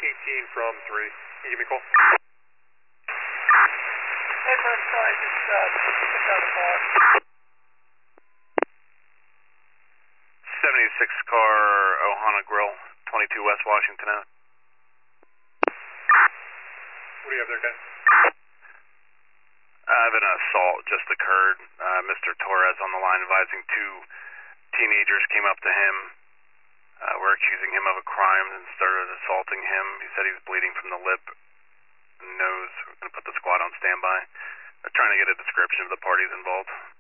18 from 3. Can you give me a call? Hey, first I just picked out a car. 76 car Ohana Grill, 22 West Washington Ave. What do you have there, guys? I have an assault just occurred. Mr. Torres on the line advising 2 teenagers came up to him. Were accusing him of a crime and started assaulting him. He said he was bleeding from the lip and nose. We're going to put the squad on standby. Trying to get a description of the parties involved.